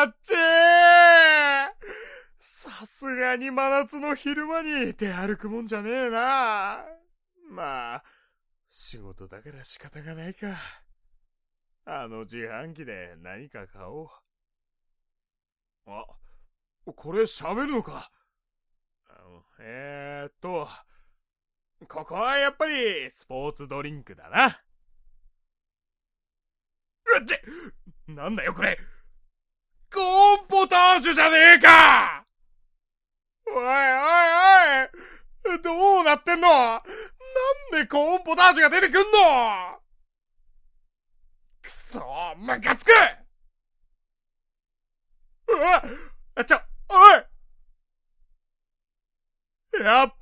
っちー。さすがに真夏の昼間に出歩くもんじゃねえな。まあ、仕事だから仕方がないか。自販機で何か買おう。あ、これ喋るのか。ここはやっぱりスポーツドリンクだな。なんだよこれ。コーンポタージュじゃねえか。おいおいおい、どうなってんの。なんでコーンポタージュが出てくんの。くそー、ムカつく。おい、やっ